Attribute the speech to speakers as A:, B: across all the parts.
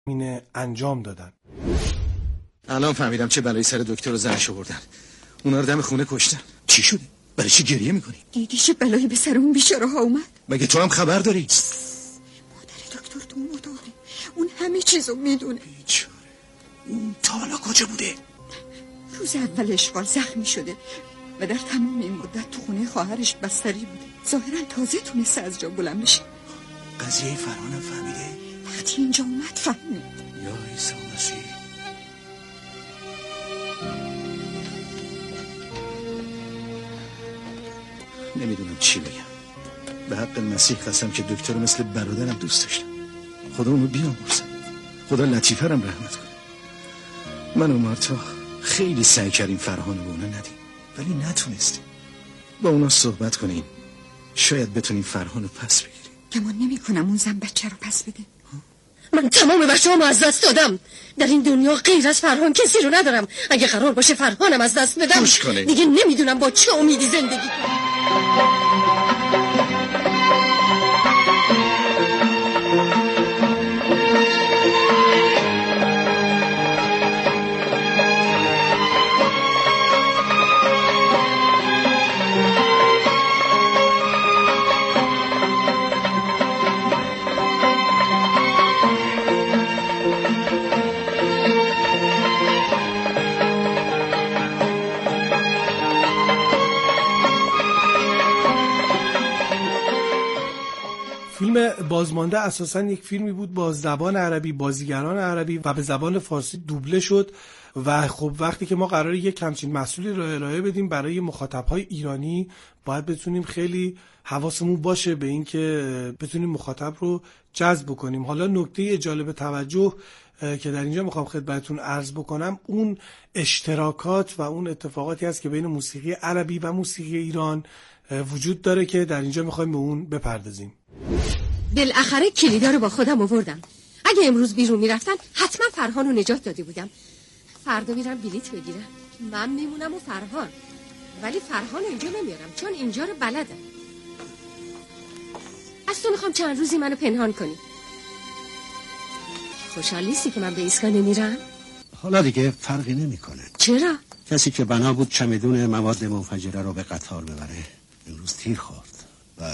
A: اینه انجام دادن.
B: الان فهمیدم چه بلایی سر دکتر و زنش آوردن. اونا رو دم خونه کشتن. چی شده؟ برای چی گریه میکنی؟
C: دیدی چه بلایی به سر اون بیچاره ها اومد؟
B: مگه تو هم خبر داری؟
C: مادر دکتر تو اتاقه، اون همه چیزو میدونه.
B: بیچاره اون تا حالا کجا بوده؟
C: روز اول اشغال زخمی شده و در تمام این مدت تو خونه خواهرش بستری بوده. ظاهرا تازه تونسته از جا بلند بشه.
B: قضیه فرهانم فهمیده؟
C: وقتی اینجا اومد فهمید.
B: یا عیسی مسیح. نمیدونم چی بگم. به حق مسیح قسم که دکتر مثل برادرم دوست داشتم. خدا اونو بیامرزه. خدا لطیفرم رحمت کنه. من و مارتا خیلی سعی کردیم فرهانو به اونا ندیم، ولی نتونستیم. با اونا صحبت کنیم، شاید بتونیم فرهانو پس بگیریم.
C: گمان نمی کنم اون زن بچه رو پس بده.
D: من تمام بچه‌هامو از دست دادم. در این دنیا غیر از فرهان کسی رو ندارم. اگه قرار باشه فرهانم از دست بدم دیگه نمیدونم با چه امیدی زندگی کنم.
A: فیلم بازمانده اساساً یک فیلمی بود با زبان عربی، بازیگران عربی و به زبان فارسی دوبله شد و خب وقتی که ما قراره یک همچین محصولی رو ارائه بدیم برای مخاطب‌های ایرانی باید بتونیم خیلی حواسمون باشه به این که بتونیم مخاطب رو جذب کنیم. حالا نکته جالب توجه که در اینجا میخوام خدمتتون عرض بکنم اون اشتراکات و اون اتفاقاتی هست که بین موسیقی عربی و موسیقی ایران وجود داره که در اینجا میخوایم به اون بپردازیم.
D: بالاخره کلیدا رو با خودم آوردم. اگه امروز بیرون میرفتن حتما فرهان رو نجات داده بودم. فردا میرم بلیت بگیرم. من میمونم و فرهان. ولی فرهان رو اینجا نمیارم چون اینجا رو بلدم. از تو میخوام چند روزی منو پنهان کنی. خوشحال نیستی که من به ایستگاه نمیرم؟
E: حالا دیگه فرقی نمیکنه.
D: چرا؟
E: کسی که بنا بود چمدون مواد منفجره رو به قطار ببره امروز تیر خورد و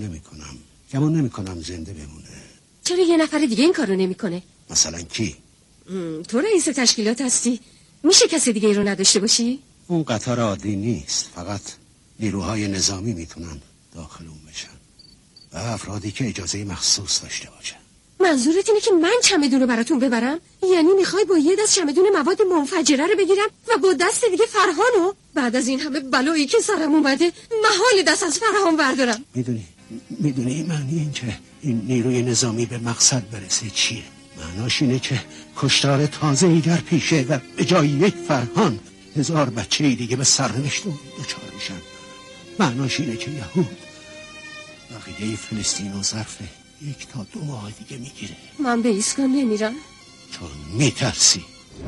E: گمون نمیکنم زنده بمونه.
D: چرا یه نفر دیگه این کارو نمیکنه؟
E: مثلا کی؟
D: تو رئیس تشکیلات هستی، میشه کسی دیگه ای رو نداشته باشی؟
E: اون قطار عادی نیست، فقط نیروهای نظامی میتونن داخل اون بشن و افرادی که اجازه مخصوص داشته باشن.
D: منظورت اینه که من چمدون رو براتون ببرم؟ یعنی میخوای با یه دست چمدون مواد منفجره رو بگیرم و با دست دیگه فرهانو؟ بعد از این همه بلایی که سرم اومده محال دست از فرهان بردارم.
E: میدونی معنی این که این نیروی نظامی به مقصد برسه چیه؟ معناش اینه که کشتار تازه‌ای در پیشه و به جای یک فرهان 1000 بچه دیگه به سرنوشت دچار میشن. معناش اینه که یهود بقیه فلسطین و ظرف 1 تا 2 ماه دیگه میگیره.
D: من به ایستگاه نمیرم
E: چون میترسی.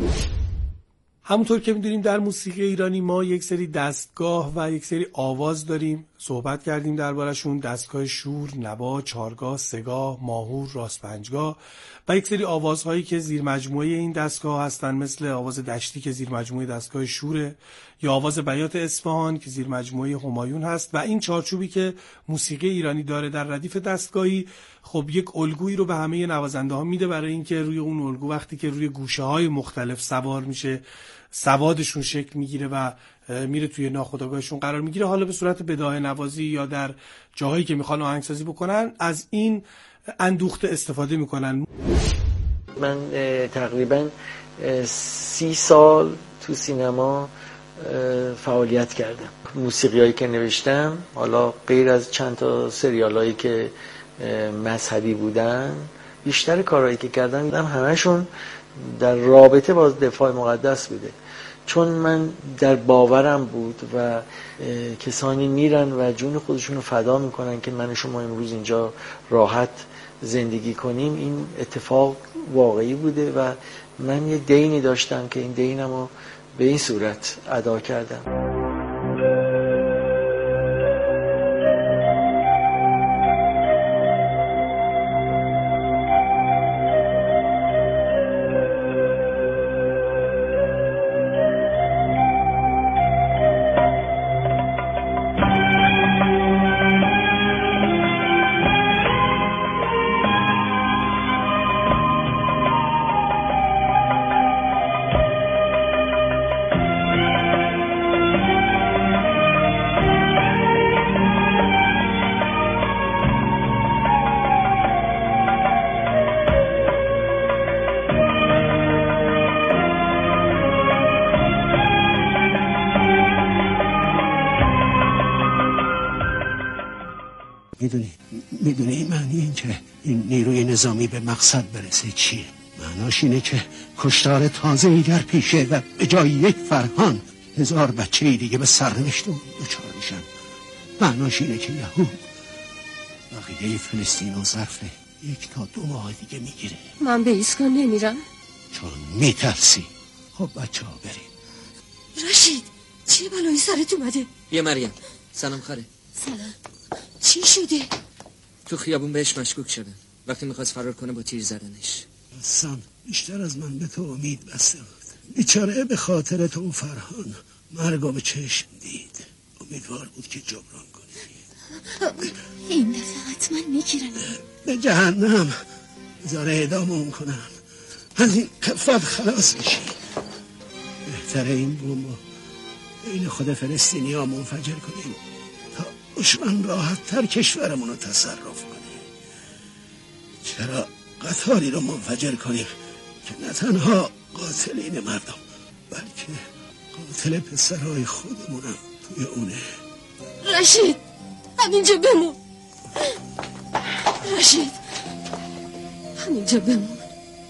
A: همونطور که میدونیم در موسیقی ایرانی ما یک سری دستگاه و یک سری آواز داریم، صحبت کردیم دربارشون. دستگاه شور، نوا، چارگاه، سه‌گاه، ماهور، راست پنجگاه و یک سری آوازهایی که زیر مجموعه این دستگاه هستن، مثل آواز دشتی که زیر مجموعه دستگاه شوره یا آواز بیات اصفهان که زیر مجموعه همایون هست. و این چارچوبی که موسیقی ایرانی داره در ردیف دستگاهی خب یک الگویی رو به همه نوازنده ها میده برای اینکه روی اون الگو وقتی که روی گوشه های مختلف سوار میشه سوادشون شکل میگیره و میره توی ناخودآگاهشون قرار میگیره. حالا به صورت بداهه نوازی یا در جاهایی که میخوان آهنگسازی بکنن از این اندوخته استفاده میکنن.
F: من تقریبا 30 سال تو سینما فعالیت کردم. موسیقی هایی که نوشتم، حالا غیر از چند تا سریال هایی که مذهبی بودن، بیشتر کارهایی که کردم همشون در رابطه با دفاع مقدس بوده. چون من در باورم بود و کسانی میرن و جون خودشون رو فدا میکنن که من و شما امروز اینجا راحت زندگی کنیم. این اتفاق واقعی بوده و من یه دینی داشتم که این دینم رو به این صورت ادا کردم.
E: میدونی معنی این که این نیروی نظامی به مقصد برسه چیه؟ معناش اینه که کشتار تازه‌ای در پیشه و به جای یک فرهان 1000 بچه دیگه به سرنوشت دچار میشن. معناش اینه که یهود بقیه فلسطین و ظرف 1 تا 2 ماه دیگه میگیره.
D: من به ایسکان نمیرم
E: چون میترسی. خب بچه ها بریم.
D: رشید چه بلایی سرت اومده؟
G: بیا مریم. سلام خاله.
D: سلام. چی شده؟
G: تو خیابون بهش مشکوک شدن. وقتی میخواست فرار کنه با تیر زدنش.
E: حسن بیشتر از من به تو امید بسته بود. بیچاره به خاطر تو فرهان مرگو به چشم دید. امیدوار بود که جبران کنی.
D: این دفعه حتما میگیرن.
E: به جهنم. بذاره اعدامون کنم. از این کفت خلاص بشی. بهتره این بومو بین خود فلسطینی ها منفجر کنیم تا دشمن راحت تر کشورمونو تصرف کنه. چرا قطاری رو منفجر کنیم که نه تنها قاتلین مردم بلکه قاتل پسرهای خودمونم توی اونه.
D: رشید همینجا بمون. رشید همینجا بمون.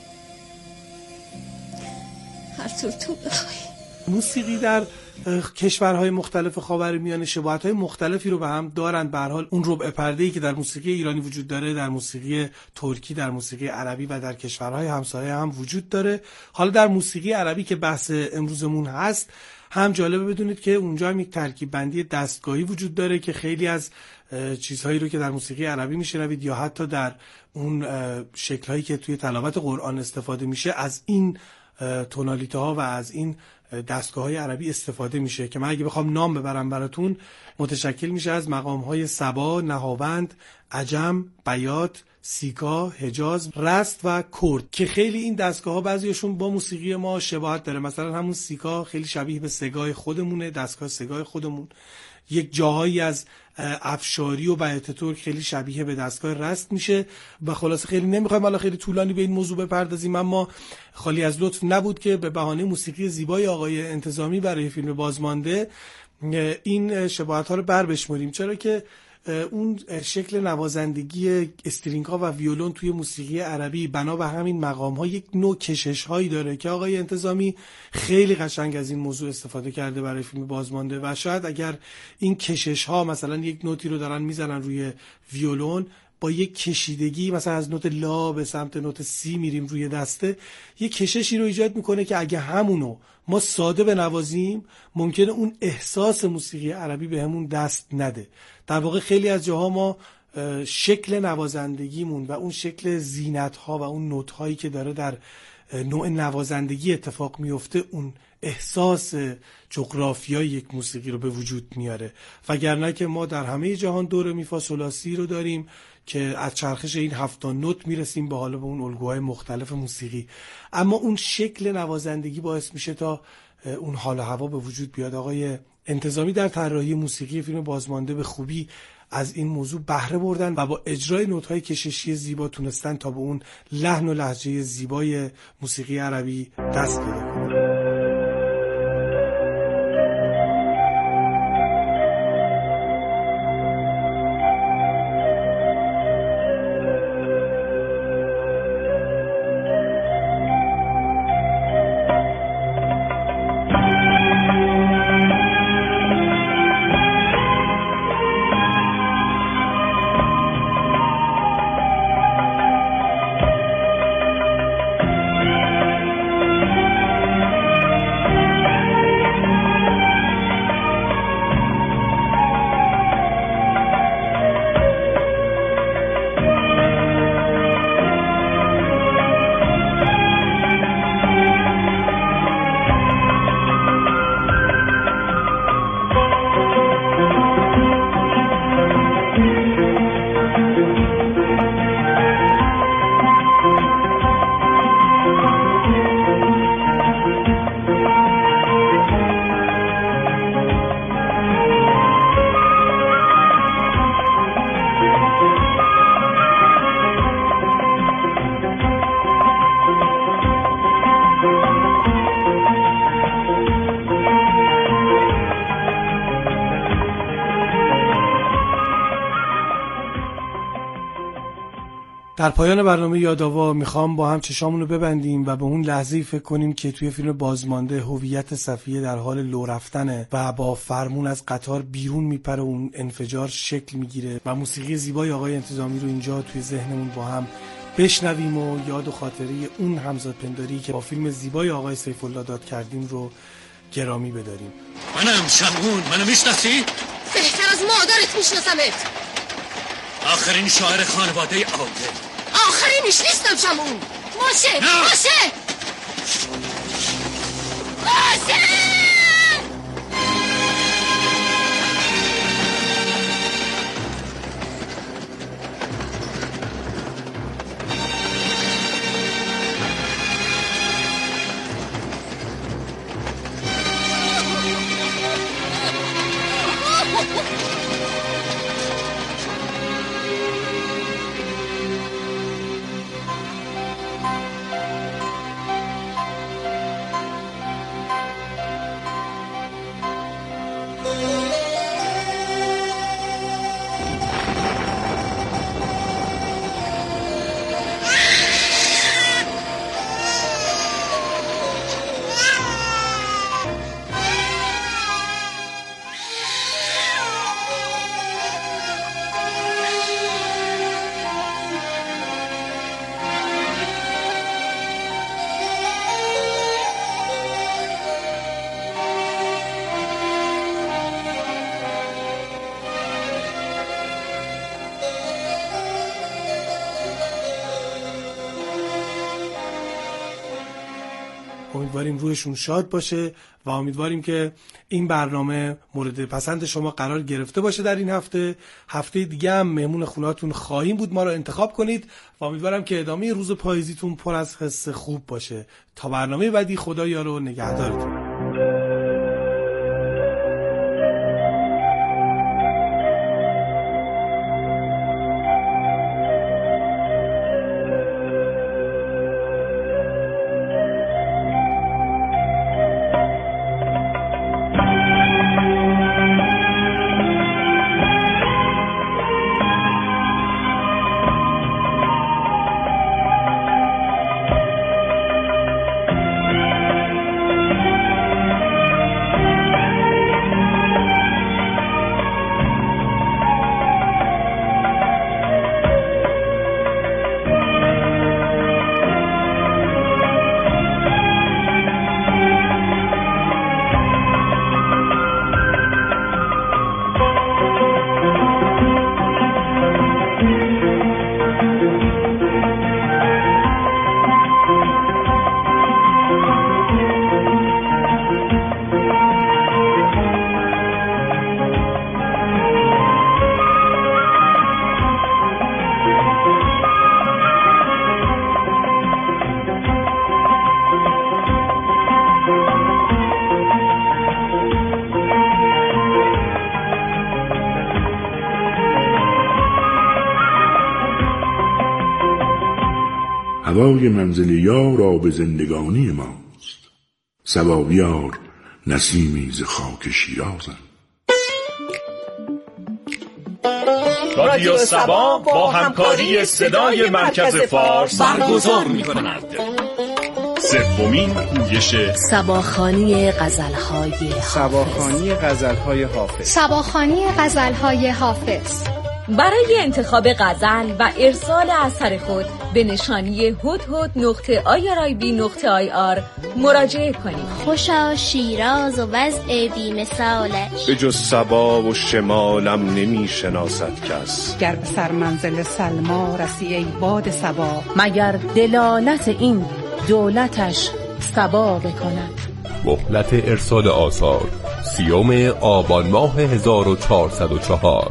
D: هر طور تو بخوای.
A: موسیقی در کشورهای مختلف خاورمیانه شباهت‌های مختلفی رو به هم دارن. به هر حال اون ربع پرده‌ای که در موسیقی ایرانی وجود داره در موسیقی ترکی، در موسیقی عربی و در کشورهای همسایه هم وجود داره. حالا در موسیقی عربی که بحث امروزمون هست هم جالبه بدونید که اونجا هم یک ترکیب بندی دستگاهی وجود داره که خیلی از چیزهایی رو که در موسیقی عربی میشنوید یا حتی در اون شکل‌هایی که توی تلاوت قرآن استفاده میشه از این تونالیته ها و از این دستگاه های عربی استفاده میشه که من اگه بخوام نام ببرم براتون متشکل میشه از مقام های سبا، نهاوند، عجم، بیات، سیکا، حجاز، رست و کرد که خیلی این دستگاه ها بعضیشون با موسیقی ما شباهت داره. مثلا همون سیکا خیلی شبیه به سگای خودمونه، دستگاه سگای خودمون. یک جاهایی از افشاری و بیات ترک خیلی شبیه به دستگاه رست میشه و خلاصه خیلی نمیخوایم حالا خیلی طولانی به این موضوع بپردازیم، اما خالی از لطف نبود که به بهانه موسیقی زیبای آقای انتظامی برای فیلم بازمانده این شباهت ها رو بشماریم، چرا که اون شکل نوازندگی استرینگ ها و ویولون توی موسیقی عربی بنا به همین مقام ها یک نوع کشش هایی داره که آقای انتظامی خیلی قشنگ از این موضوع استفاده کرده برای فیلم بازمانده و شاید اگر این کشش ها مثلا یک نوتی رو دارن میزنن روی ویولون با یک کشیدگی مثلا از نوت لا به سمت نوت سی میریم روی دسته، یک کششی رو ایجاد میکنه که اگه همونو ما ساده بنوازیم ممکنه اون احساس موسیقی عربی به همون دست نده. در واقع خیلی از جاها ما شکل نوازندگیمون و اون شکل زینت ها و اون نوت هایی که داره در نوع نوازندگی اتفاق میفته اون احساس جغرافیایی یک موسیقی رو به وجود میاره، وگرنه که ما در همه جهان دور میفا سولاسی رو داریم که از چرخش این 7 نوت میرسیم به حالا به اون الگوهای مختلف موسیقی، اما اون شکل نوازندگی باعث میشه تا اون حال و هوا به وجود بیاد. آقای انتظامی در طراحی موسیقی فیلم بازمانده به خوبی از این موضوع بهره بردن و با اجرای نوت‌های کششی زیبا تونستن تا به اون لحن و لهجه زیبای موسیقی عربی دست پیدا کنن. در پایان برنامه یادآوا میخوام با هم چشامونو ببندیم و به اون لحظه‌ای فکر کنیم که توی فیلم بازمانده هویت صفیه در حال لو رفتنه و با فرمون از قطار بیرون میپره، اون انفجار شکل میگیره و موسیقی زیبای آقای انتظامی رو اینجا توی ذهنمون با هم بشنویم و یاد و خاطره اون همزادپنداری که با فیلم زیبای آقای سیف‌الله داد کردیم رو گرامی بداریم.
E: منم شمعون، منو میشناسی؟
D: بهتر از مادرت میشناسمت.
E: آخرین شاعر خانواده عادل.
D: آخرینش نیستم شمعون. باشه باشه باشه.
A: امیدواریم روحشون شاد باشه و امیدواریم که این برنامه مورد پسند شما قرار گرفته باشه. در این هفته دیگه هم مهمون خونه‌تون خواهیم بود، ما رو انتخاب کنید و امیدوارم که ادامه روز پاییزیتون پر از حس خوب باشه. تا برنامه بعدی، خدا یار و نگهدارتون.
H: هوای منزل یار به زندگانی ماست، صبا بیار نسیمی ز خاک شیرازم.
I: رادیو صبا با همکاری صدای مرکز فارس برگزار می‌کند سومین پویش
J: صباخوانی غزل‌های حافظ.
K: برای انتخاب غزل و ارسال اثر خود به نشانی hudhud.irib.ir مراجعه کنید.
J: خوشا شیراز و وضع بی مثالش،
L: به جز صبا و شمالم نمی شناسد کس.
M: گر به سر منزل سلما رسی ای باد صبا،
J: مگر دلالت این دولتش صبا بکند.
N: مهلت ارسال آثار 30 آبان ماه 1404.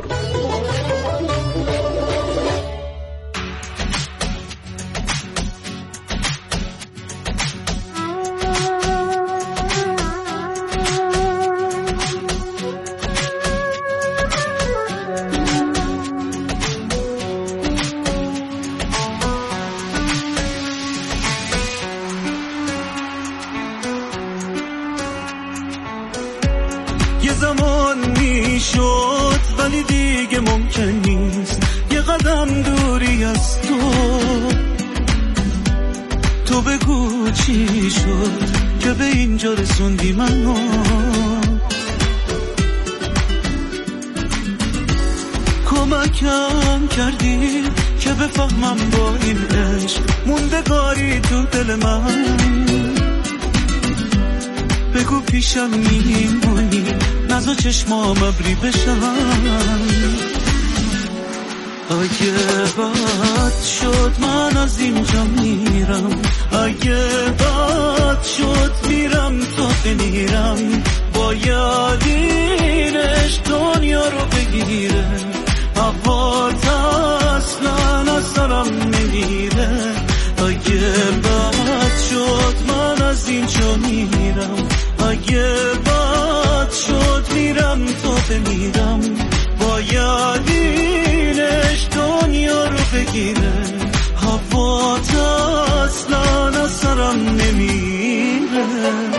O: یه زمان میشد ولی دیگه ممکن نیست، یه اومدم دوری از تو بگو چی شد که به اینجا رسوندی منو. کمکم کردی که بفهمم با این عشق موندگاری تو دل من. بگو پیشم میمونی نزا چشمام ابری بشن. اگه بد شد من از اینجا میرم، اگه بد شد میرم تا بمیرم. باید اینش دنیا رو بگیره، هوات اصلا از سرم نمیره. اگه بد شد من از اینجا میرم، اگه بد شد میرم تا بمیرم. باید اینش دنیا رو بگیره، هوات اصلا از سرم نمیره.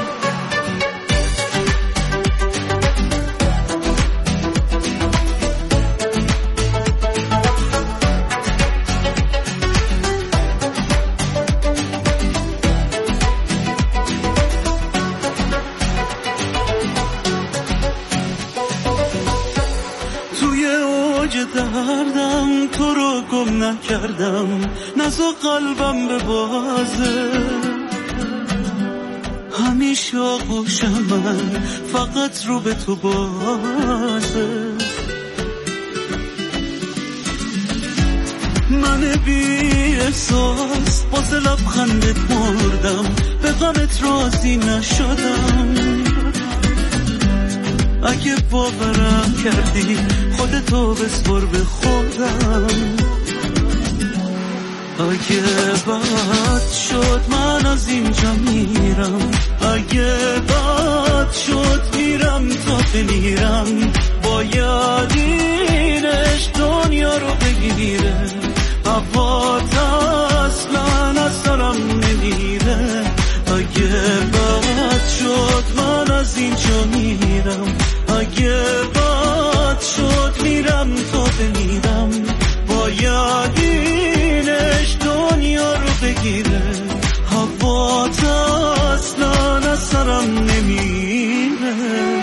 O: دردم تو رو گم نکردم، نزا قلبم به بازه. همیشه آغوشم من فقط رو به تو بازه. من بی احساس واسه لبخندت مردم، به غمت راضی نشدم. اگه باورم کردی خودتو بسپر به خودم. اگه بد شد من از اینجا میرم، اگه بد شد میرم تا بمیرم. باید اینش دنیا رو بگیره، هوات اصلا از سرم نمیره. اگه بد شد من از اینجا میرم، اگه بد شد میرم تا بمیرم. باید اینش دنیا رو بگیره، هوات اصلا از سرم نمیره.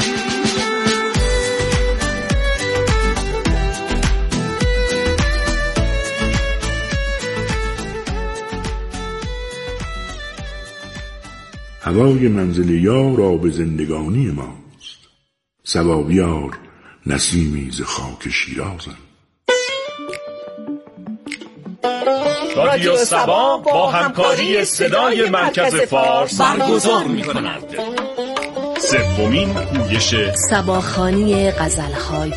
H: هوای منزل یار آب زندگانی ماست، صبا بیار نسیمی ز خاک شیرازم.
I: رادیو صبا با همکاری صدای مرکز فارس برگزار می‌کند سومین پویش
K: صباخوانی غزل‌های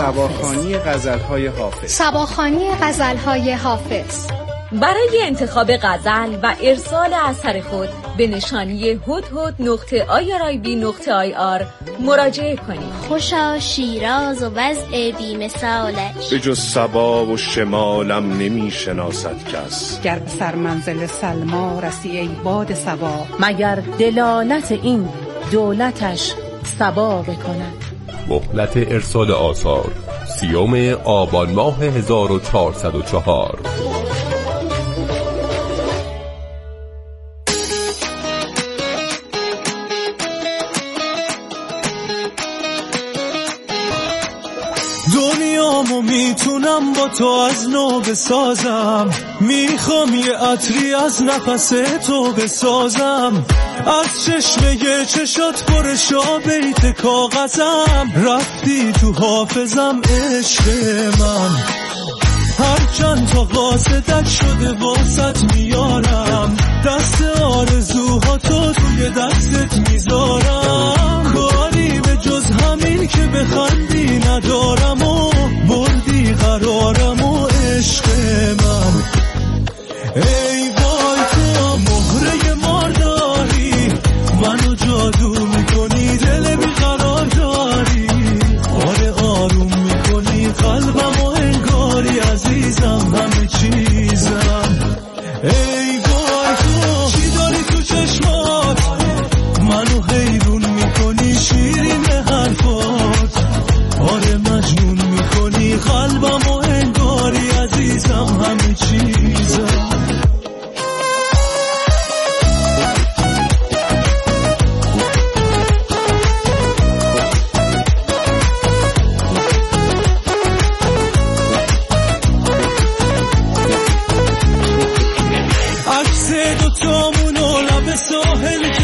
K: حافظ. صباخوانی غزل‌های حافظ. برای انتخاب غزل و ارسال اثر خود به نشانی hudhud.irib.ir مراجعه کنید.
J: خوشا شیراز و وضع بی‌مثالش،
L: به جز صبا و شمالم نمی شناسد کس.
M: گر به سر منزل سلما رسی ای باد صبا،
K: مگر دلالت این دولتش صبا بکند.
N: مهلت ارسال آثار 30 آبان ماه 1404.
O: دنیامو میتونم با تو از نو بسازم، میخوام یه عطری از نفس تو بسازم. از چشمه چشات پر شابیت کاغذم، رفتی تو حافظم عشق من. هر چند تا قاصدک شده واسط میارم، دست آرزوها تو توی دستت میذارم. کاری به جز همین که بخندی ندارم و بردی قرارم و عشق من. ای وای تو مهره مارداری، منو جادو میکنی دل بیقرار داری. آره آروم میکنی قلبم و انگاری عزیزم همه چیزم. ای وای تو چی داری تو چشمات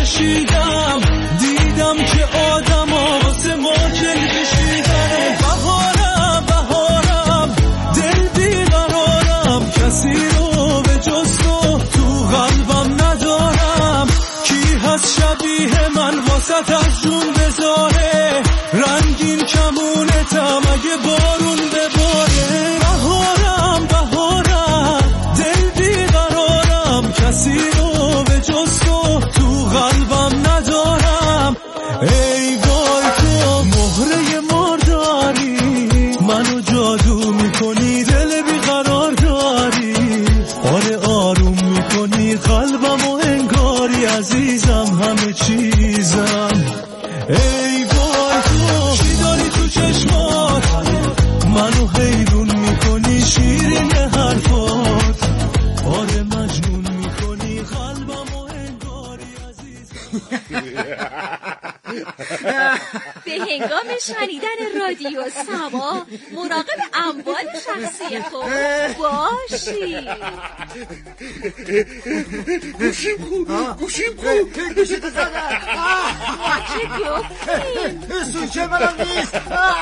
O: کشیدم، دیدم که آدم ها واسه ما کل کشیدن. بهارم دل بیقرارم، کسی رو به جز تو قلبم ندارم. کی هست شبیه من واسط از جون بذاره، رنگین کمونتم اگه بارون بباره. بهارم دل بیقرارم، کسی رو به جز تو قلبم ندارم. ای وای تو مهره مرداری، منو جادو میکنی، دل بیقرار داری. آره آروم میکنی قلبم و انگاری عزیزم همه چیزم. ای وای تو چی داری تو چشمات، منو حیرون میکنی شیرین حرفات. آره مجنون میکنی قلبم و انگاری عزیزم.
K: به هنگام شنیدن رادیو سما مراقب اموال شخصی خود باشید.
P: گوشیم تو زدن.
K: چه گفتیم؟
P: سوچه منم نیست.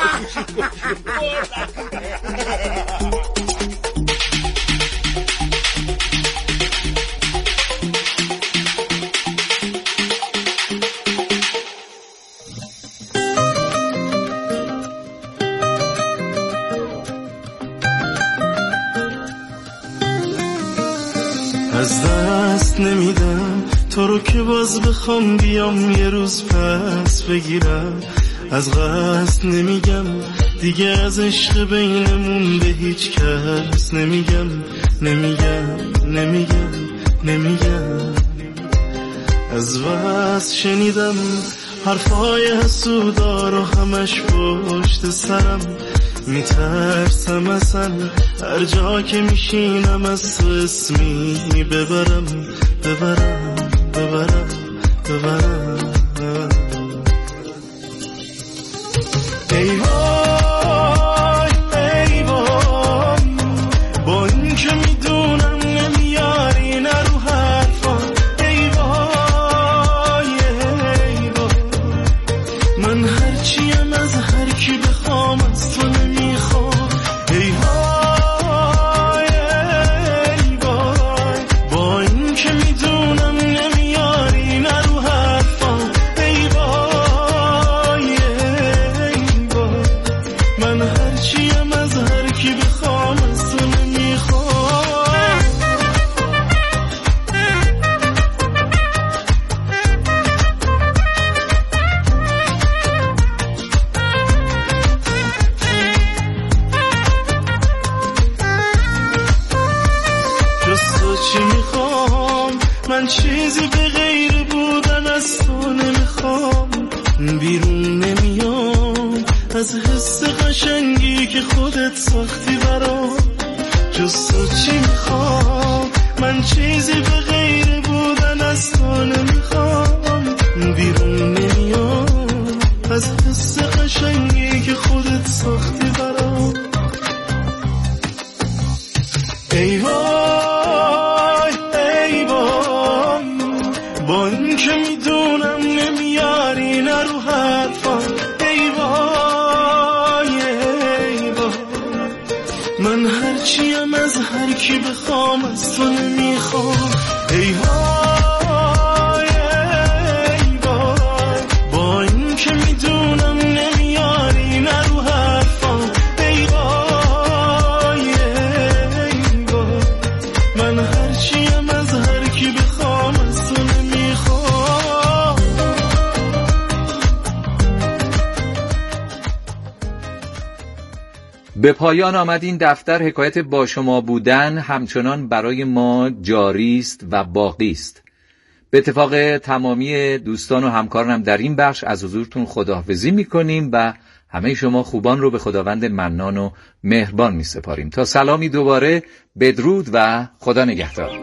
O: از دست نمیدم تو رو که باز بخوام بیام یه روز پس بگیرم. از قصد نمیگم دیگه، از عشق بینمون به هیچ کس نمیگم. از وصل شنیدم حرفای حسودا رو همش پشت سرم. میترسم اصلا هر جا که میشینم از تو اسمی ببرم. ای وای با این که میدونم نمیاری نرو حرفا. ای وای من هرچیم از هر کی بخوام از تو نمیخوام. ای وای با این که میدونم نمیاری نرو حرفا. ای وای من هرچیم از هر کی بخوام از تو نمیخوام. جز تو چی میخوام، من چیزی به غیر بودن از تو نمیخوام. بیرون نمیام از حس قشنگی که خودت ساختی برام. جز تو چی میخوام، من چیزی به غیر بودن از تو نمیخوام. بیرون نمیام از حس قشنگی که خودت ساختی برام. ای وای با این که میدونم نمیاری نرو حرفا. ای وای من هرچیم از هر کی بخوام از تو نمیخوام. ای وای با این که میدونم نمیاری نرو حرفا. ای وای من هرچیم از هر کی بخوام از تو نمیخوام.
Q: به پایان آمد این دفتر. حکایت با شما بودن همچنان برای ما جاری است و باقی است. به اتفاق تمامی دوستان و همکارانم در این بخش از حضورتون خداحافظی میکنیم و همه شما خوبان رو به خداوند منان و مهربان میسپاریم. تا سلامی دوباره، بدرود و خدا نگهدار.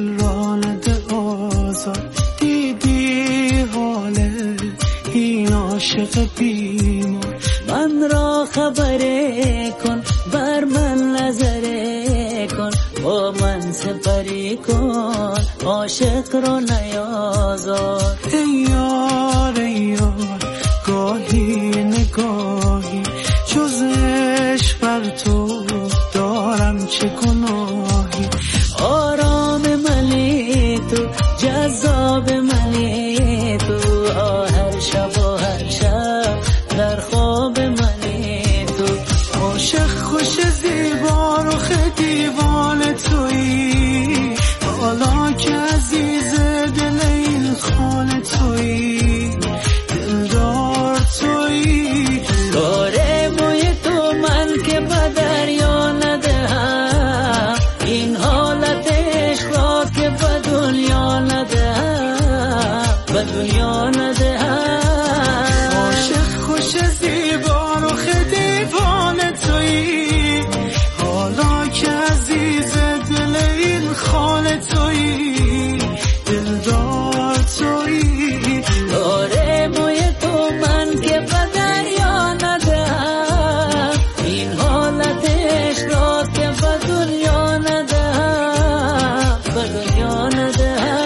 O: دیدی حال اینا عاشق بیمار. من را خبره کن، بر من نظره کن، با من سپری کن، عاشق را نیازار. ای یار ای یار، گاهی نگاهی جز عشق بر تو دارم چه گناهی. آرام منی تو، جذاب منی تو، هر شب و هر شب در خواب منی تو. عاشق خوش زیبا رخ دیوان تویی، حالا که عزیز دل این خانه تویی، دلدار تویی. کار موی تو من که به دریا ندهم، این حالت عشق را که به دنیا ندهم، به دنیا ندهم. عاشق خوش زیبا رخ دیوان تویی، حالا که عزیز دل این خانه تویی، دلدار تویی. داره موی تو من که به دریا ندهم، این حالت عشق را که به دنیا ندهم، به دنیا ندهم.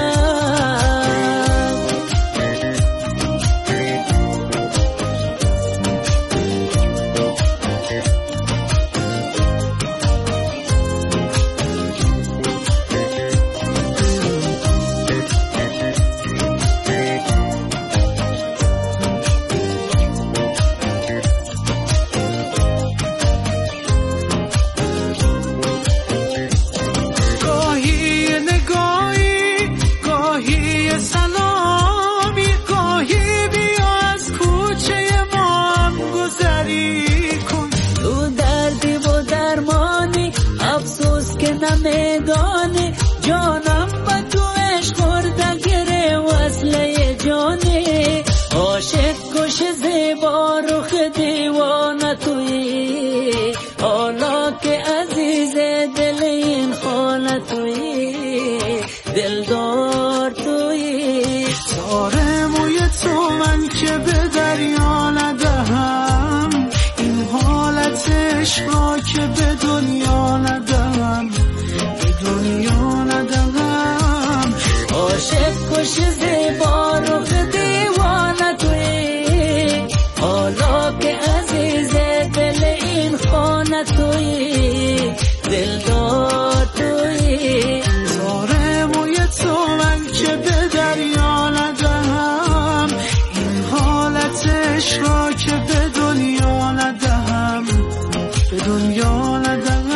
O: گاهی نگاهی، گاهی سلامی، گاهی بیا از کوچه ما هم گذری کن. تو دردی و درمانی، افسوس که نمیدانی، جانم با تو عشق خورده گره وصله جانی. عاشق کش زیبا رخ دیوانه تویی، حالا که عزیز دل این خانه تویی، دلدار تویی. تاره موی تو من که به دریا ندهم، این حالت عشق را که به دنیا ندهم، به دنیا ندهم. عاشق کش زیبا رخ دیوانه تویی، حالا که عزیز دل این خانه تویی، دلدار تویی. تاره موی تو من که به دریا ندهم، این حالت عشق را که به دنیا ندهم، به دنیا ندهم.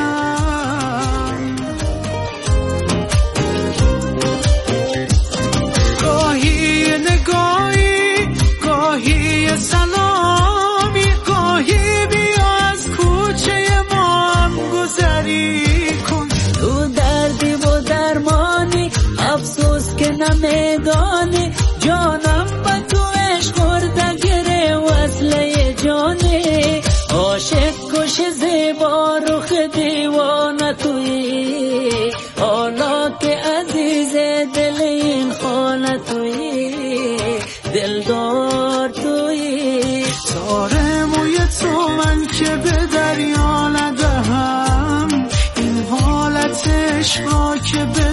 O: گاهی نگاهی، گاهی سلامی، گاهی بیا از کوچه ما هم گذری کن. تو دردی و درمانی، افسوس که نمیدانی، جانم با تو عشق خورده گره وصله جانی. عاشق کش زیبا رخ دیوانه تویی، حالا که عزیز دل این خانه تویی، دلدار تویی. تاره موی تو من که به دریا ندهم، این حالت عشق را که به